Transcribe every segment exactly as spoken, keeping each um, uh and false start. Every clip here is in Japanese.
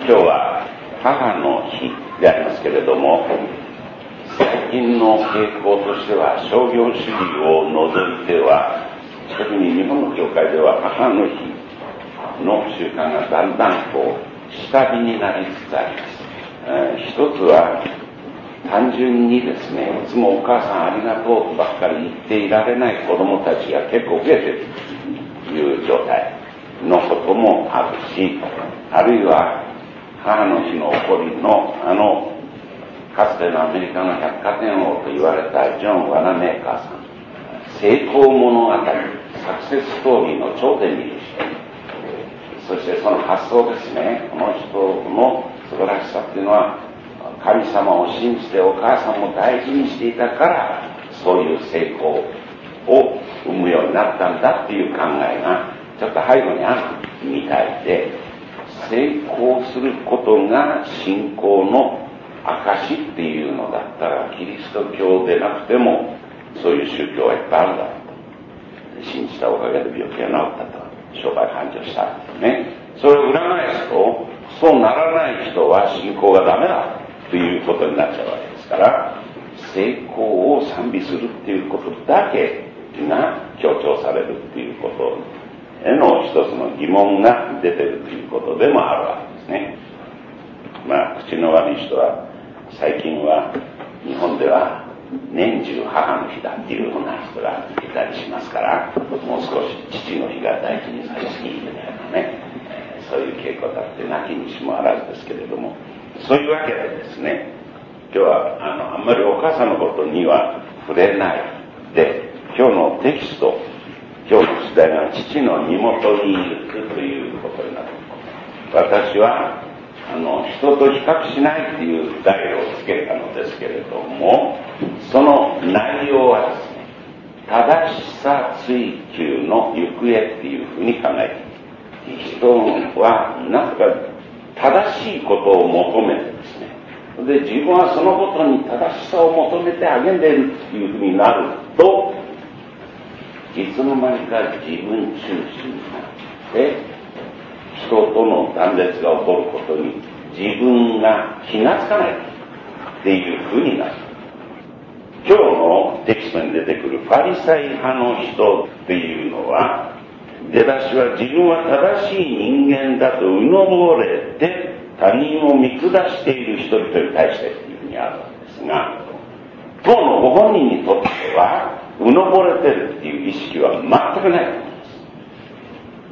今日は母の日でありますけれども、最近の傾向としては商業主義を除いては、特に日本の教会では母の日の習慣がだんだんこう下火になりつつあります。えー、一つは単純にですね、いつもお母さんありがとうばっかり言っていられない子供たちが結構増えているという状態のこともあるし、あるいは母の日の起こりのあのかつてのアメリカの百貨店王と言われたジョン・ワナメーカーさん、成功物語、サクセスストーリーの頂点にいる人、そしてその発想ですね、この人の素晴らしさっていうのは、神様を信じてお母さんも大事にしていたからそういう成功を生むようになったんだっていう考えがちょっと背後にあるみたいで、成功することが信仰の証っていうのだったら、キリスト教でなくてもそういう宗教はいっぱいあるんだと、信じたおかげで病気が治ったと、商売繁盛したってね、それを裏返すと、そうならない人は信仰がダメだということになっちゃうわけですから、成功を賛美するっていうことだけが強調されるっていうことへの一つの疑問が出てるということでもあるわけですね。まあ口の悪い人は最近は日本では年中母の日だっていうふうな人がいたりしますから、もう少し父の日が大事にされすぎみたいなね、そういう傾向だってなきにしもあらずですけれども、そういうわけでですね、今日はあのあんまりお母さんのことには触れないで、今日のテキスト、今日の主題が父の身元に行くということになる。私はあの人と比較しないっていう題をつけたのですけれども、その内容はですね、正しさ追求の行方っていうふうに考えている。人はなんか正しいことを求めてですね、で自分はそのことに正しさを求めて励んでいるっていうふうになると、いつの間にか自分中心になって人との断絶が起こることに自分が気がつかないっていうふうになる。今日のテキストに出てくるファリサイ派の人っていうのは、出だしは自分は正しい人間だとうのぼれて他人を見下している人々に対してっていうふうにあるわけですが、当のご本人にとってはうのぼれてるっていう意識は全くないと思います。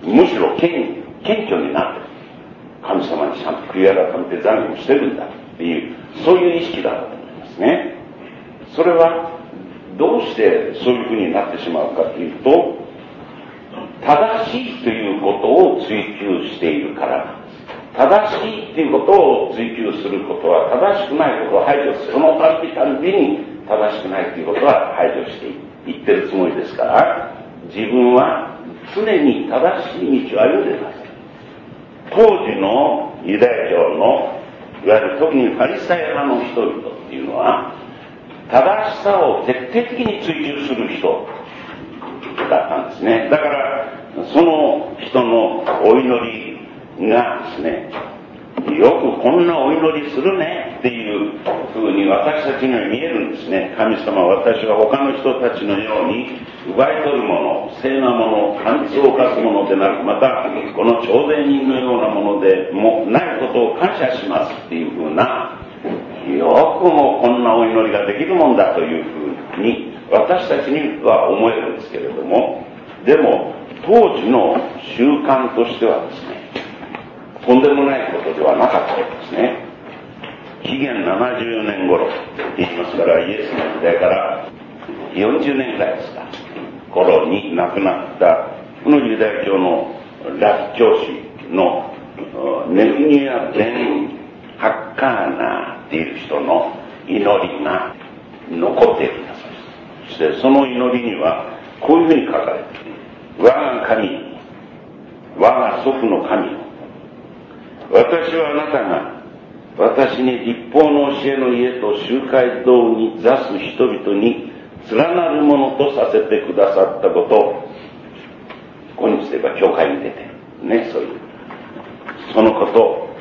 むしろ謙謙虚になってる、神様にちゃんと悔い改めて残業してるんだっていう、そういう意識だと思いますね。それはどうしてそういうふうになってしまうかというと、正しいということを追求しているからなんです。正しいということを追求することは正しくないことを排除する。そのたびたびに正しくないということは排除していってるつもりですから、自分は常に正しい道を歩んでいます。当時のユダヤ教のいわゆる特にファリサイ派の人々っていうのは、正しさを徹底的に追求する人だったんですね。だからその人のお祈りがですね、よくこんなお祈りするねっていう風に私たちには見えるんですね。神様は私は他の人たちのように奪い取るもの、聖なもの、犯罪を犯すものでなく、またこの朝礼人のようなものでもないことを感謝しますっていう風な、よくもこんなお祈りができるもんだという風に私たちには思えるんですけれども、でも当時の習慣としてはですね、とんでもないことではなかったわけですね。紀元ななじゅうねん頃って言いますから、イエスの時代からよんじゅうねんぐらいですか、頃に亡くなったこのユダヤ教のラフ教師のネフニア・ベン・ハッカーナっていう人の祈りが残っているんだそうです。そしてその祈りにはこういうふうに書かれている。我が神、我が祖父の神よ、私はあなたが私に律法の教えの家と集会堂に座す人々に連なるものとさせてくださったことを、今日で言えば教会に出てるね、そういうそのこと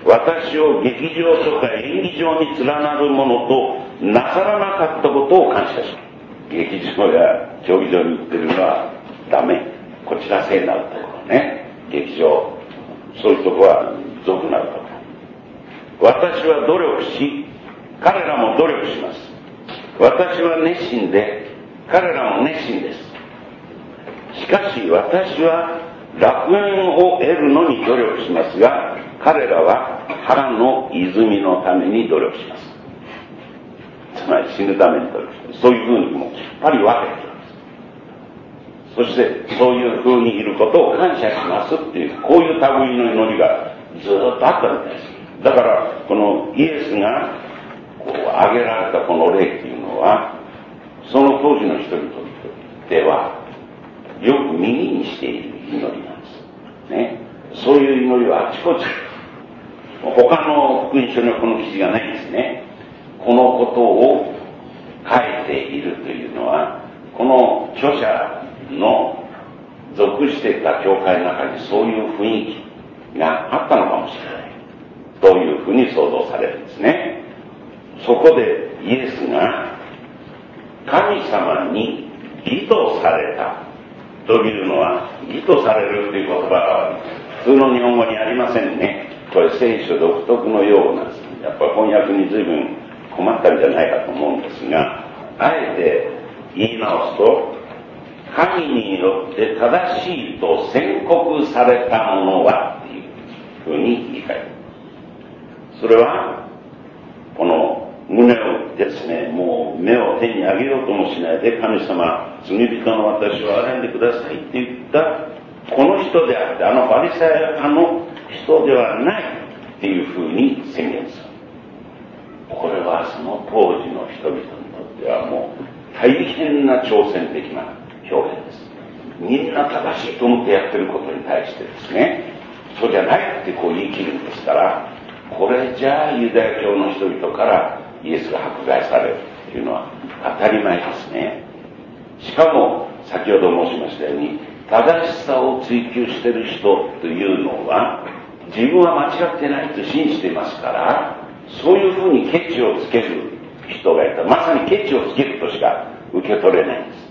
私を劇場とか演技場に連なるものとなさらなかったことを感謝します。劇場や競技場に行ってるのはダメ。こちら聖なるところね。劇場、そういうところは俗なるところ。私は努力し、彼らも努力します。私は熱心で、彼らも熱心です。しかし私は楽園を得るのに努力しますが、彼らは腹の泉のために努力します。つまり死ぬために努力します。そういうふうにもうきっぱり分けています。そしてそういうふうにいることを感謝しますっていう、こういう類の祈りがずっとあったみたいです。だからこのイエスがこう挙げられたこの例っていうのは、その当時の人々ではよく耳にしている祈りなんですね。そういう祈りはあちこち、他の福音書にはこの記事がないんですね。このことを書いているというのは、この著者の属していた教会の中にそういう雰囲気があったのかもしれないというふうに想像されるんですね。そこでイエスが神様に義とされたというのは、義とされるという言葉は普通の日本語にありませんね。これ聖書独特のようなんです。やっぱ翻訳に随分困ったんじゃないかと思うんですが、あえて言い直すと、神によって正しいと宣告されたものはっていうふうに言い換える。それはこの胸をですね、もう目を天に上げようともしないで、神様、罪人の私を憐れんでくださいって言ったこの人であって、あのファリサイ派の人ではないっていうふうに宣言する。これはその当時の人々にとってはもう大変な挑戦的な表現です。みんな正しいと思ってやってることに対してですね、そうじゃないってこう言い切るんですから、これじゃあユダヤ教の人々からイエスが迫害されるというのは当たり前ですね。しかも先ほど申しましたように、正しさを追求している人というのは自分は間違ってないと信じていますから、そういうふうにケチをつける人がいた。まさにケチをつけるとしか受け取れないんです。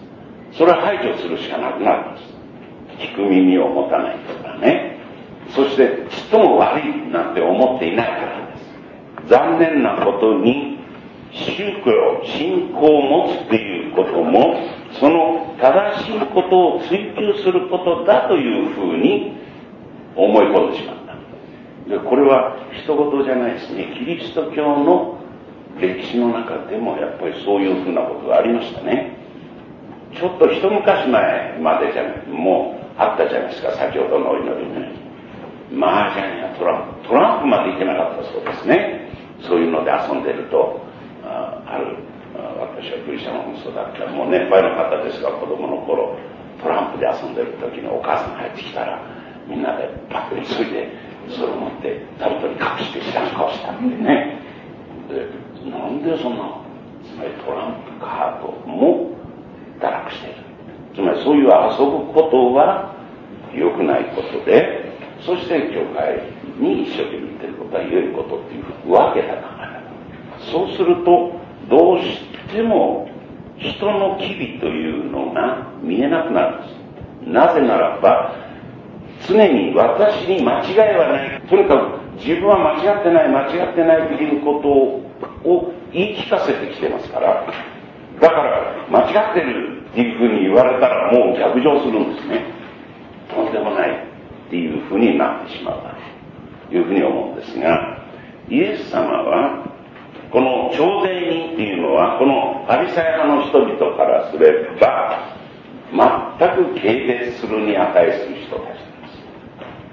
それは排除するしかなくなるんです。聞く耳を持たないとかね。そしてちっとも悪いなんて思っていないからです。残念なことに宗教、信仰を持つっていうことも、その正しいことを追求することだというふうに思い込んでしまった。でこれは一言じゃないですね。キリスト教の歴史の中でもやっぱりそういうふうなことがありましたね。ちょっと一昔前までじゃない、もうあったじゃないですか、先ほどのお祈りね。麻雀やトランプ、トランプまでいけなかったそうですね。そういうので遊んでると、あ, あるあ私はクリスチャンもそうだった、もう年配の方ですが、子供の頃トランプで遊んでる時にお母さんが入ってきたら、みんなでパッと急いでそれを持って座布団に隠して知らん顔したってね。でなんでそんな、つまりトランプカードも堕落している。つまりそういう遊ぶことは良くないことで、そして教会に一生懸命言ってることは良いことっていう分けた考え方。そうするとどうしても人の機微というのが見えなくなるんです。なぜならば常に私に間違いはない、とにかく自分は間違ってない間違ってないということを言い聞かせてきてますから、だから間違ってるっていうふうに言われたらもう逆上するんですね。とんでもないっていうふうになってしまうというふうに思うんですが、イエス様はこの徴税人っていうのは、このパリサイ派の人々からすれば全く軽蔑するに値する人たちです。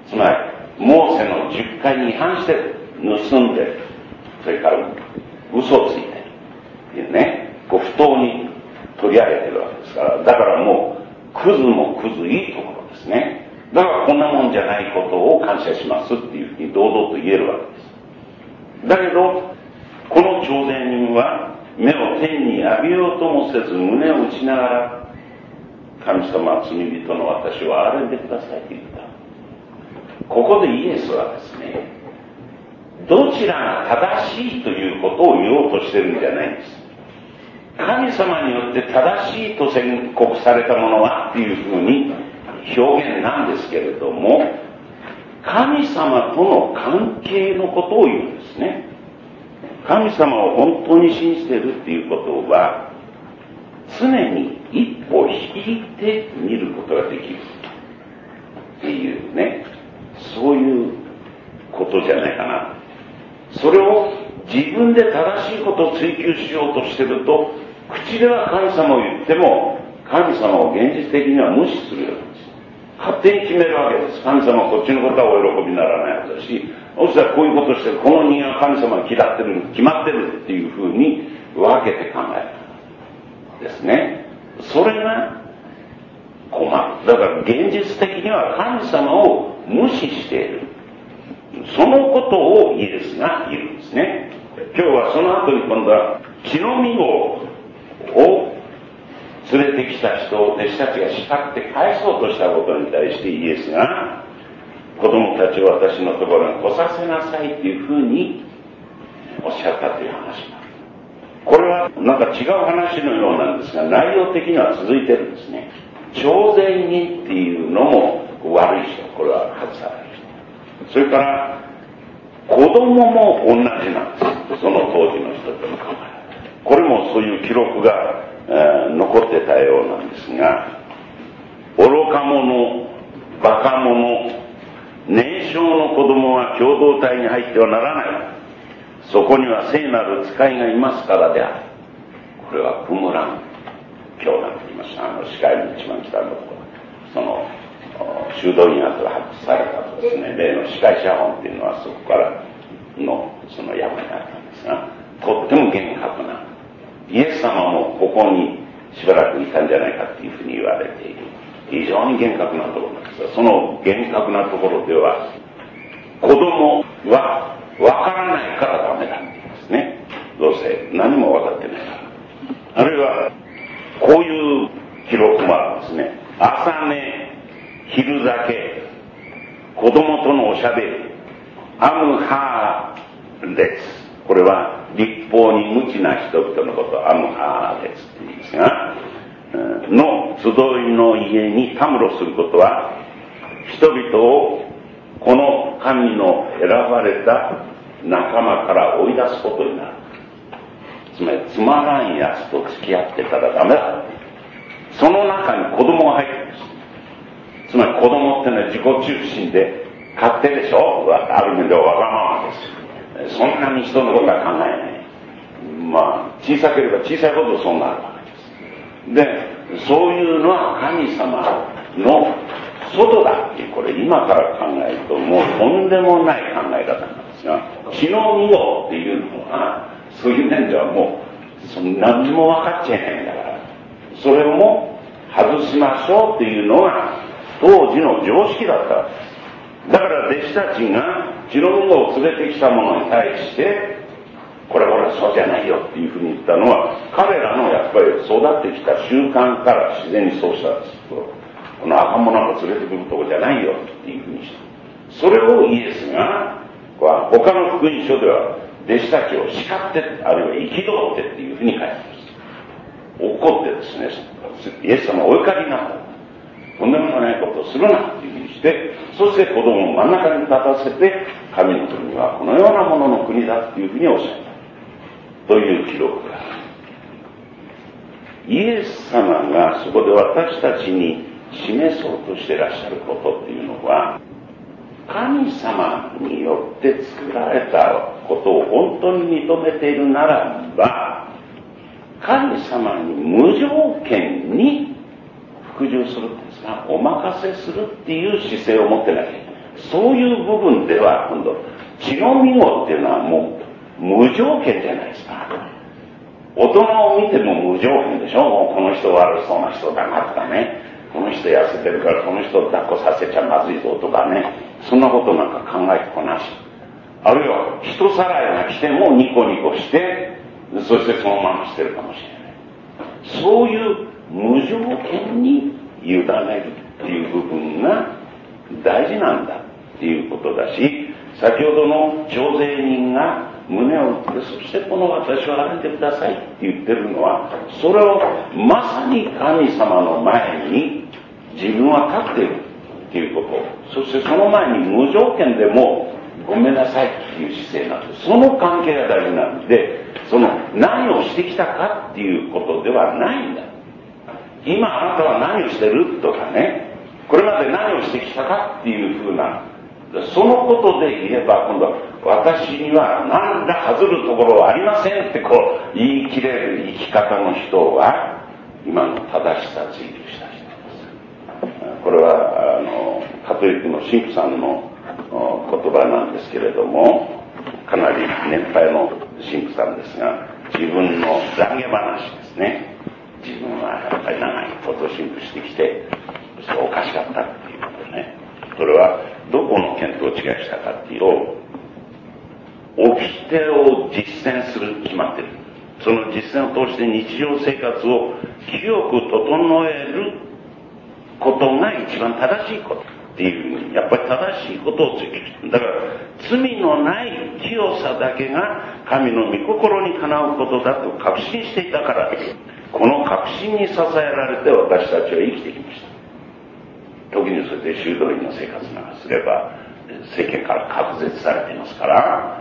つまりモーセの十戒に違反して盗んでる、それから嘘をついてるっていうね、こう不当に取り上げてるわけですから、だからもうクズもクズいいところですね。だからこんなもんじゃないことを感謝しますっていうふうに堂々と言えるわけです。だけどこの徴税人は目を天に浴びようともせず胸を打ちながら、神様は罪人の私を憐れんでくださいと言った。ここでイエスはですね、 どちらが正しいということを言おうとしてるんじゃないんです。神様によって正しいと宣告されたものはっていうふうに表現なんですけれども、神様との関係のことを言うんですね。神様を本当に信じているっていうことは、常に一歩引いて見ることができるっていうね、そういうことじゃないかな。それを自分で正しいことを追求しようとしてると、口では神様を言っても神様を現実的には無視するようなんです。勝手に決めるわけです。神様はこっちのことはお喜びにならないはずだし、そしたらこういうことをしてる、この人間は神様が嫌ってる、決まってるっていうふうに分けて考えるですね。それが困る。だから現実的には神様を無視している、そのことをイエスが言うんですね。今日はその後に今度は血のみ子を連れてきた人を弟子たちが叱って返そうとしたことに対してイエスが、子供たちを私のところに来させなさいっていうふうにおっしゃったという話が、これはなんか違う話のようなんですが、内容的には続いてるんですね。徴税人っていうのも悪い人、これは外される人。それから子供も同じなんです。その当時の人との考え。これもそういう記録が、えー、残ってたようなんですが、愚か者、バカ者、年少の子供は共同体に入ってはならない。そこには聖なる使いがいますからである。これはクムラン教団と言いました。あの司会の一番北のところ、その修道院跡が発掘されたとですね、例の司会写本っていうのはそこからのその山にあったんですが、とっても厳格な、イエス様もここにしばらくいたんじゃないかっていうふうに言われている、非常に厳格なところなんですが、その厳格なところでは子供は分からないからダメだって言うんですね。どうせ何も分かってないから。あるいはこういう記録もあるんですね。朝寝、昼酒、子供とのおしゃべり、アムハーレツ、これは立法に無知な人々のことをアムハーレツって言うんですが、の集いの家にたむろすることは、人々をこの神の選ばれた仲間から追い出すことになる。つまりつまらんやつと付き合ってたらダメだ。その中に子供が入ってるんです。つまり子供ってのは自己中心で勝手でしょ、ある意味ではわがままです。そんなに人のことは考えない。まあ小さければ小さいほどそうなるわけです。で、そういうのは神様の外だっていう、これ今から考えるともうとんでもない考え方なんですが、血のみ子っていうのはそういう面ではもうそんなにも分かっちゃいないんだから、それも外しましょうっていうのが当時の常識だったわけです。だから弟子たちが血のみ子を連れてきた者に対して、これはそうじゃないよっていうふうに言ったのは、彼らのやっぱり育ってきた習慣から自然にそうしたんです。この赤者を連れてくるとこじゃないよっていうふうにした。それをイエスが他の福音書では弟子たちを叱って、あるいは憤ってっていうふうに書いてます。怒ってですね、イエス様お怒りになった。とんでもないことをするなっていうふうにして、そして子供を真ん中に立たせて、神の国はこのようなものの国だっていうふうにおっしゃったという記録がある。イエス様がそこで私たちに示そうとしていらっしゃることっていうのは、神様によって作られたことを本当に認めているならば、神様に無条件に服従するんですが、お任せするっていう姿勢を持ってなきゃいけない。そういう部分では今度血のみ子っていうのはもう無条件じゃないですか。大人を見ても無条件でしょ。もうこの人悪そうな人だなとかね、この人痩せてるからこの人を抱っこさせちゃまずいぞとかね、そんなことなんか考えてこなし、あるいは人さらいが来てもニコニコして、そしてそのまましてるかもしれない。そういう無条件に委ねるっていう部分が大事なんだっていうことだし、 先ほどの徴税人が胸を打って、そしてこの私を洗ってくださいって言ってるのは、それをまさに神様の前に自分は立っているっていうこと、そしてその前に無条件でもごめんなさいっていう姿勢なんです。その関係が大事なんで、その何をしてきたかっていうことではないんだ。今あなたは何をしてるとかね、これまで何をしてきたかっていうふうな、そのことで言えば、今度は私には何ら外るところはありませんってこう言い切れる生き方の人は今の正しさ追求した人です。これはあのカトリックの神父さんの言葉なんですけれども、かなり年配の神父さんですが、自分の懺悔話ですね。自分はやっぱり長いこと神父してきて、そしておかしかったっていうことね。それはどこの見当違いしたかっていうと、掟を実践する決まってる。その実践を通して日常生活を清く整えることが一番正しいことっていうふうに、やっぱり正しいことを追求してる。だから罪のない清さだけが神の御心にかなうことだと確信していたからです。この確信に支えられて私たちは生きてきました。時にそれで修道院の生活なんかすれば世間から隔絶されていますから、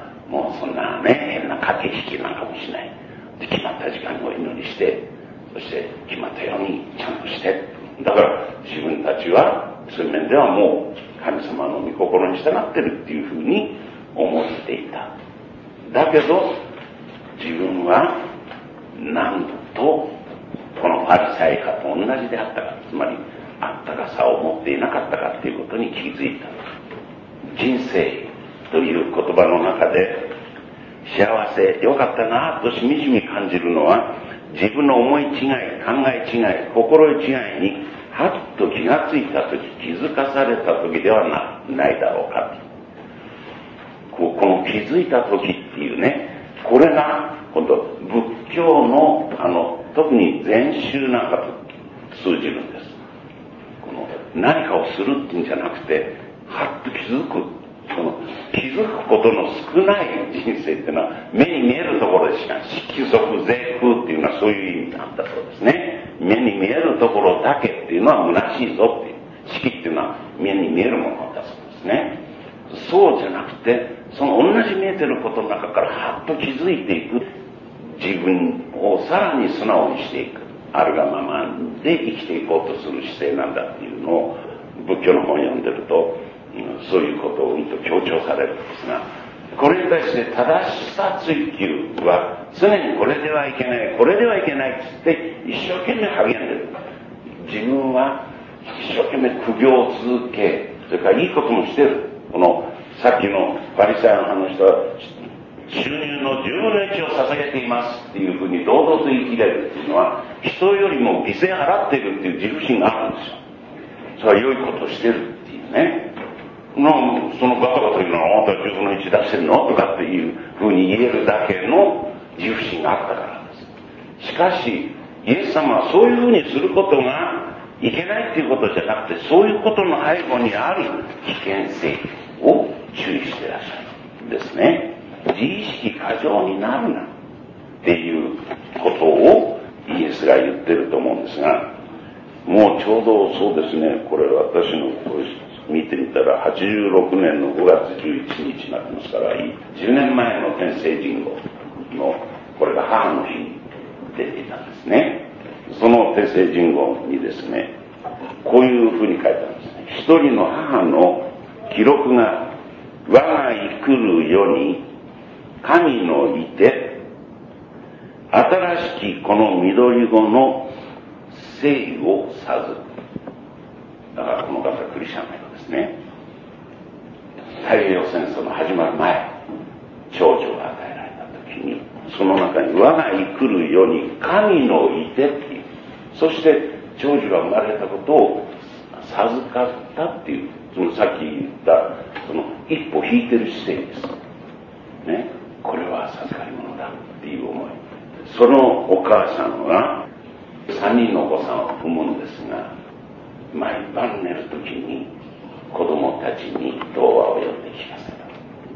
もうそんなね変な駆け引きなんかもしない。で決まった時間にお祈りして、そして決まったようにちゃんとして、だから自分たちはそういう面ではもう神様の御心に従ってるっていうふうに思っていた。だけど自分は何とこのパリサイ派と同じであったか、つまりあったかさを持っていなかったかっていうことに気づいた。人生という言葉の中で幸せ、良かったなとしみじみ感じるのは、自分の思い違い、考え違い、心得違いにはっと気がついたとき、気づかされたときでは な, ないだろうかこう。この気づいたときっていうね、これが今度仏教のあの特に禅宗なんかと通じるんです。この何かをするっていうんじゃなくて、はっと気づく。その気づくことの少ない人生っていうのは目に見えるところでしか、色即是空っていうのはそういう意味なんだそうですね。目に見えるところだけっていうのは虚しいぞっていう、色っていうのは目に見えるものだそうですね。そうじゃなくて、その同じ見えてることの中からはっと気づいていく、自分をさらに素直にしていく、あるがままで生きていこうとする姿勢なんだっていうのを仏教の本を読んでると、そういうことをうんと強調されるんですが、これに対して正しさ追求は常にこれではいけない、これではいけないって言って一生懸命励んでる。自分は一生懸命苦行を続け、それからいいこともしてる。このさっきのパリサイ派の人は収入のじゅうぶんのいちを捧げていますっていうふうに堂々と言い切れるっていうのは、人よりも犠牲払っているっていう自負心があるんですよ。それは良いことをしてるっていうね。のそのバカバカ言うのは、あなたじゅうぶんのいち出してるのとかっていうふうに言えるだけの自負心があったからです。しかしイエス様はそういうふうにすることがいけないっていうことじゃなくて、そういうことの背後にある危険性を注意していらっしゃるんですね。自意識過剰になるなっていうことをイエスが言ってると思うんですが、もうちょうどそうですね、これ私の見てみたらはちじゅうろくねんのごがつじゅういちにちになってますから、じゅうねんまえの天聖人語のこれが母の日に出ていたんですね。その天聖人語にですね、こういうふうに書いてあるんですね。一人の母の記録が我が生くる世に神のいて、新しきこの緑子の生を授く。だからこの方はクリスチャンの人ですね。太平洋戦争の始まる前、長女が与えられた時に、その中に我が生くる世に神のいてっていう、そして長女が生まれたことを授かったっていう、そのさっき言ったその一歩引いてる姿勢ですね。これは授かり物だっていう思い。そのお母さんはさんにんのお子さんを産むのですが、毎晩寝るときに子供たちに童話を読んで聞かせた。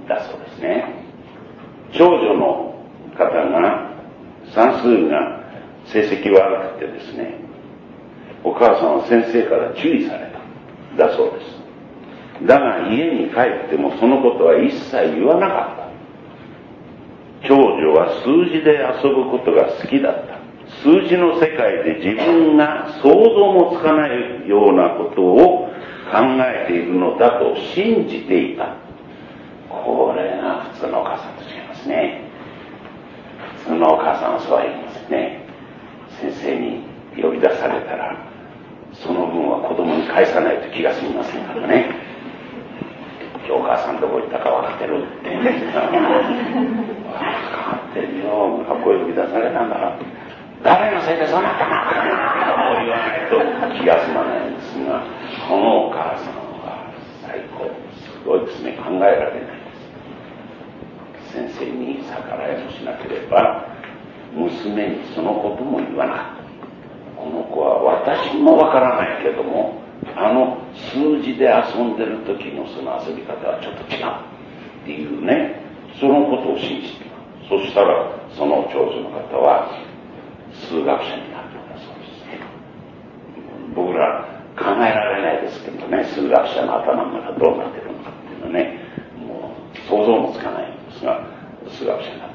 だそうですね。長女の方が算数が成績悪くてですね、お母さんは先生から注意されただそうです。だが家に帰ってもそのことは一切言わなかった。長女は数字で遊ぶことが好きだった。数字の世界で自分が想像もつかないようなことを考えているのだと信じていた。これが普通のお母さんと違いますね。普通のお母さんはそうは言いますね。先生に呼び出されたらその分は子供に返さないと気が済みませんからね。お母さんどこ行ったか分かってるって分かってるよ。学校呼び出されたんだから誰のせいでそうなったのか言わないと気が済まないんですが、このお母さんは最高すごいですね。考えられないです。先生に逆らいもしなければ娘にそのことも言わなかった。この子は私もわからないけどもあの数字で遊んでる時のその遊び方はちょっと違うっていうね、そのことを信じている。そしたらその長女の方は数学者になったんだそうですね。僕ら考えられないですけどね、数学者の頭の中どうなってるのかっていうのはね、もう想像もつかないんですが、数学者になった。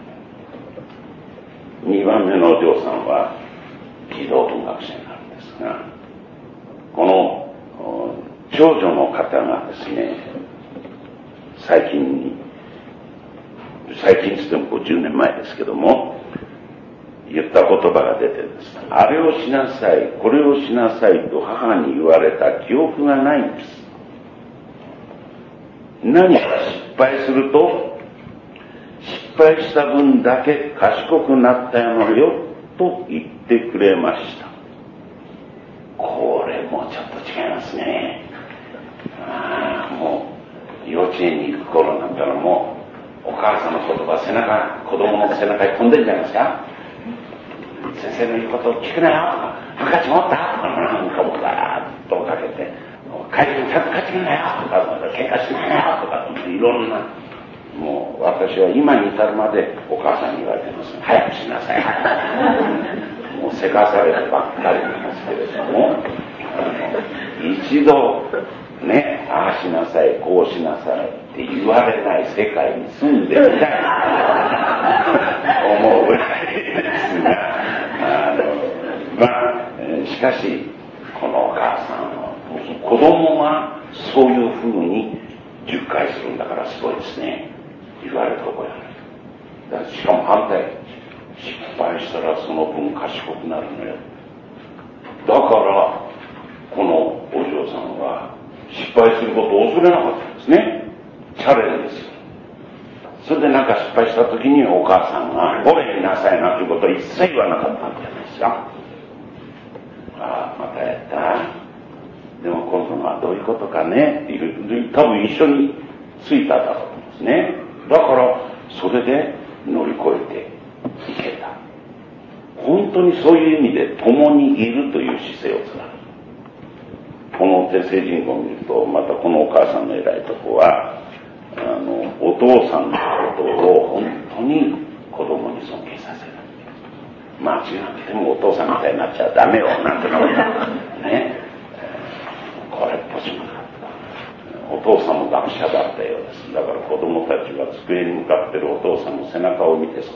にばんめのお嬢さんは児童文学者になるんですが、この長女の方がですね、最近に最近つってもごじゅうねんまえですけども言った言葉が出てるんです。あれをしなさい、これをしなさいと母に言われた記憶がないんです。何か失敗すると失敗した分だけ賢くなったのよと言ってくれました。これもちょっと違いますね。ああ、もう幼稚園に行く頃になったらもうお母さんの言葉背中、子供の背中に飛んでるんじゃないですか。先生の言うことを聞くなよ、ハンカチ持ったとかなんかもガーッとかけて、帰りにちゃんと帰ってくるなよとか、喧嘩しないよとか、いろんな、もう私は今に至るまでお母さんに言われてます。早くしなさい。もうせかされてばっかりなんですけれども、一度ね、ああしなさい、こうしなさいって言われない世界に住んでみたい思うぐらいですが、あのまあしかしこのお母さんは子供がそういうふうに熟会するんだからすごいですね。言われて覚えられる。だからしかも反対、失敗したらその分賢くなるのよ。だからこのお嬢さんは失敗することを恐れなかったんですね。チャレンジする。それでなんか失敗した時にお母さんが「俺になさい」なんていうことは一切言わなかったんじゃないですか。ああ、またやった。でも今度のはどういうことかねっていう多分一緒についただろうと思うんですね。だからそれで乗り越えていけた。本当にそういう意味で共にいるという姿勢を貫く。この天聖人語を見るとまたこのお母さんの偉いとこはあのお父さんのことを本当に子供に尊敬させる。間違ってもお父さんみたいになっちゃダメよなんてのね、これっぽっちもなかった。お父さんも学者だったようです。だから子供たちは机に向かってるお父さんの背中を見て育った。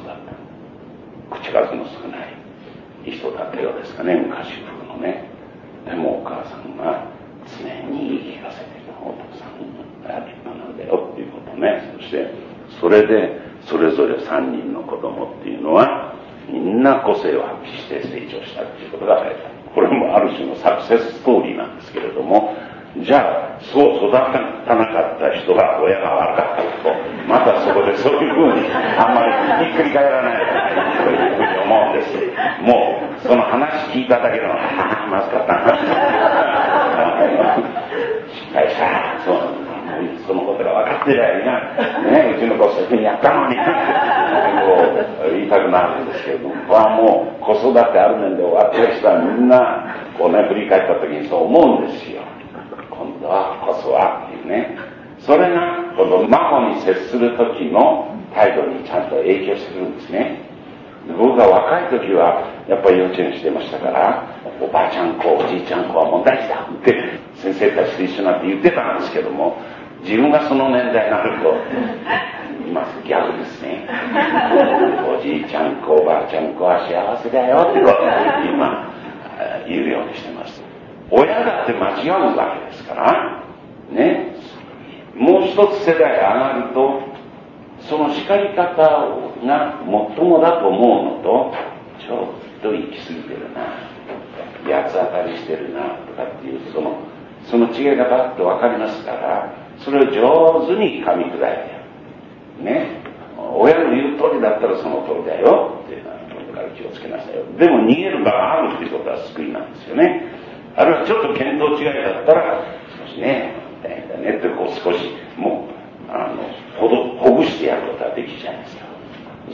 口数の少ない人だったようですかね、昔風のね。でもお母さんが常に言い聞かせていた。お父さんが立派なんだよっていうことね。そしてそれでそれぞれさんにんの子供っていうのはみんな個性を発揮して成長したっていうことが書いてある。これもある種のサクセスストーリーなんですけれども、じゃあそう育たなかった人が親が悪かったことまたそこでそういうふうにあんまりひっくり返らないというふうに思うんです。もうその話聞いただけのまずかった話失敗したそうそのことが分かってりゃいいな、ね、うちの子そういうふうにやったのにこう言いたくなるんですけれども、これはもう子育てある面で終わってる人はみんなこうね振り返った時にそう思うんですよ。今度はこそはっていうね、 それがこの孫に接する時の態度にちゃんと影響してくるんですね。僕が若い時はやっぱり幼稚園してましたから、おばあちゃん子おじいちゃん子はもう大事だって先生たちと一緒になって言ってたんですけども、自分がその年代になると今逆ですね。おじいちゃん子おばあちゃん子は幸せだよって今言うようにしてます。親だって間違うわけですからね。もう一つ世代上がると、その叱り方が最もだと思うのと、ちょっと行き過ぎてるな、八つ当たりしてるなとかっていう、そのその違いがバッと分かりますから、それを上手に噛み砕いてやるね。親の言う通りだったらその通りだよっていうのは、これから気をつけなさいよ。でも逃げる場があるっていうことは救いなんですよね。あるいはちょっと見当違いだったら、少しね大変だねってこう少しもうあのほどほぐしてやることはできちゃいますから、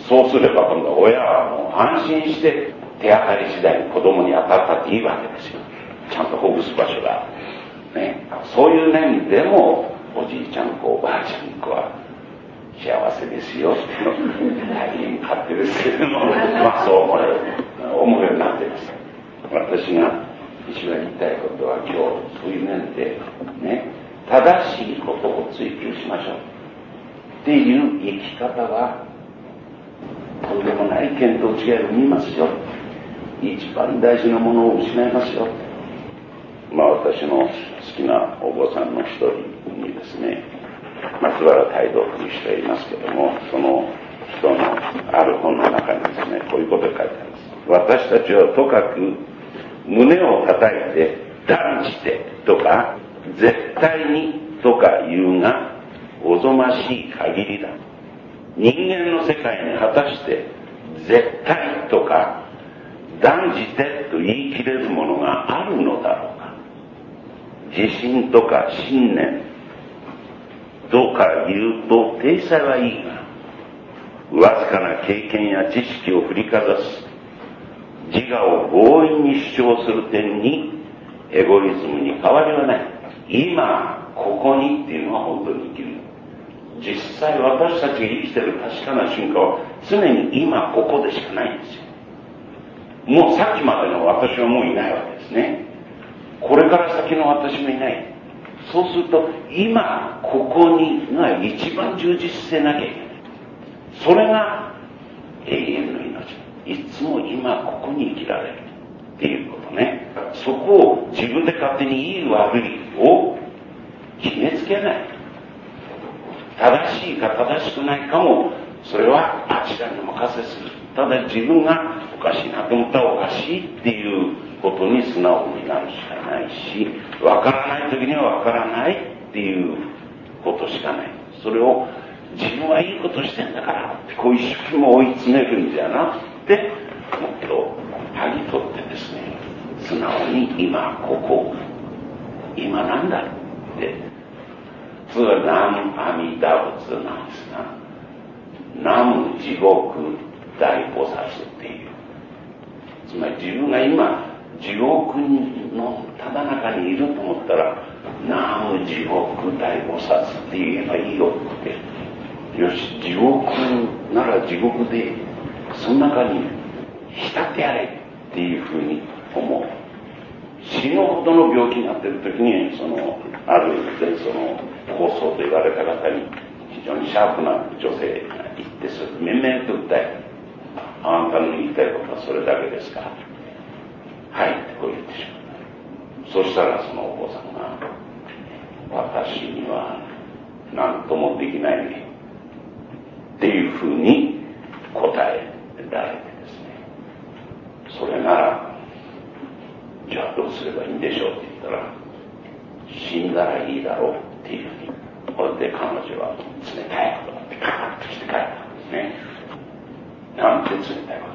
そうすれば今度親はもう安心して手当たり次第に子供に当たったっていいわけですよ。ちゃんとほぐす場所がね。そういう面でもおじいちゃん子おばあちゃん子は幸せですよ大変勝手ですけれども、まあそう思う思うようになっています。私が一番言いたいことは、今日そういう面でね、正しいことを追求しましょうっていう生き方はとんでもない見当違いを見ますよ。一番大事なものを失いますよ。まあ私の好きなお坊さんの一人にですね、松原泰道という人がいますけども、その人のある本の中にですね、こういうことが書いてあります。私たちはとかく胸を叩いて断じてとか絶対にとか言うがおぞましい限りだ。人間の世界に果たして絶対とか断じてと言い切れるものがあるのだろうか。自信とか信念とか言うと体裁はいいが、わずかな経験や知識を振りかざす自我を強引に主張する点にエゴイズムに変わりはない。今ここにっていうのは本当に生きる。実際私たちが生きてる確かな瞬間は常に今ここでしかないんですよ。もうさっきまでの私はもういないわけですね。これから先の私もいない。そうすると今ここにが一番充実してなきゃいけない。それが永遠の命。いつも今ここに生きられるっていうことね。そこを自分で勝手にいい悪いを決めつけない。正しいか正しくないかもそれはあちらにお任せする。ただ自分がおかしいなと思ったらおかしいっていうことに素直になるしかないし、わからない時にはわからないっていうことしかない。それを自分はいいことしてんだからってこう一生懸命追い詰めるんじゃなくて、もっと剥ぎ取ってですね、素直に今ここ今なんだって普通は南無阿弥陀仏なんですが、南無地獄大菩薩っていう、つまり自分が今地獄のただ中にいると思ったら南無地獄大菩薩って言えばいいよって、よし地獄なら地獄でその中に浸ってやれっていうふうに思う。死ぬほどの病気になっている時にそのあるでその高僧と言われた方に非常にシャープな女性が言って、それ面々と訴え、あんたの言いたいことはそれだけですから、はいってこう言ってしまう。そしたらそのお坊さんが、私には何ともできないねっていうふうに答えられてですね、それならじゃあどうすればいいんでしょうって言ったら、死んだらいいだろうっていうふうに、これで彼女は冷たいことってカーッとして帰ったんですね。なんて冷たいこと、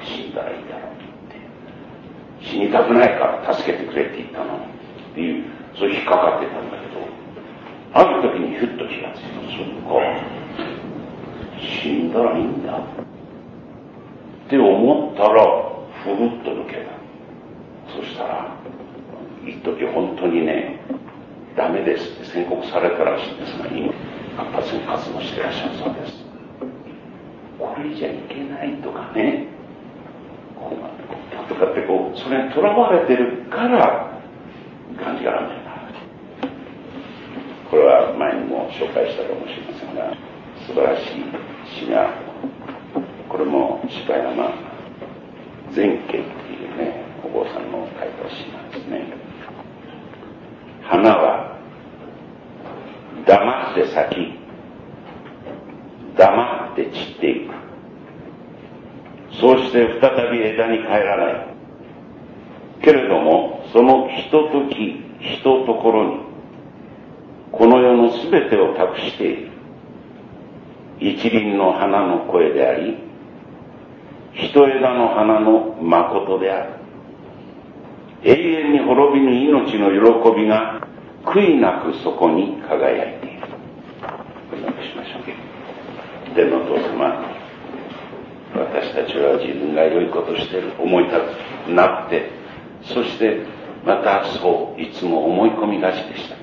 死んだらいいだろうって、死にたくないから助けてくれって言ったのっていう、そう引っかかってたんだけど、ある時にふっと気がついた。そっか、死んだらいいんだって思ったらふるっと抜けた。そしたら一時本当にね、 ダメですって宣告されたらしいんですが、今活発に活動していらっしゃるそうです。これじゃいけないとかね、こうとかってこう、それにとらわれてるからがんじがらめになる。これは前にも紹介したかもしれませんが、素晴らしい詩が、これも柴山善慶っていうね、お坊さんの書いた詩なんですね。花は黙って咲き、黙って散っていく。そうして再び枝に帰らない。けれども、そのひととき、ひとところに、この世のすべてを託している。一輪の花の声であり、一枝の花の誠である。永遠に滅びぬ命の喜びが悔いなくそこに輝いている。お祈りしましょう。天のお父様、私たちは自分が良いことしている思い立つなって、そしてまたそういつも思い込みがちでした。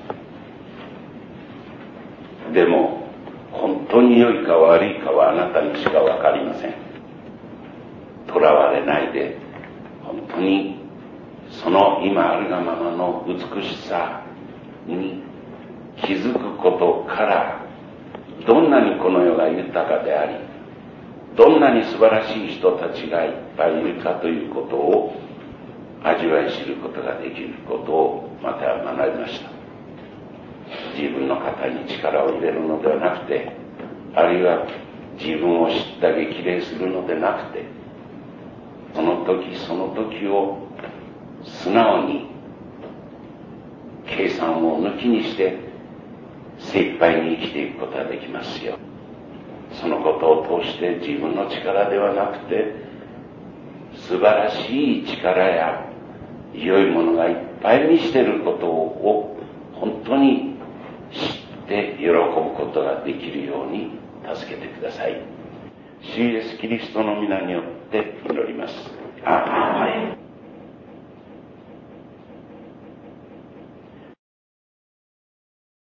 でも本当に良いか悪いかはあなたにしか分かりません。とらわれないで、本当にその今あるがままの美しさに気づくことから、どんなにこの世が豊かであり、どんなに素晴らしい人たちがいっぱいいるかということを味わい知ることができることをまた学びました。自分の肩に力を入れるのではなくて、あるいは自分を知った激励するのでなくて、その時その時を素直に計算を抜きにして精一杯に生きていくことができますよ。そのことを通して自分の力ではなくて、素晴らしい力や良いものがいっぱいにしていることを本当に知って喜ぶことができるように助けてください。主イエスキリストの皆によって祈ります。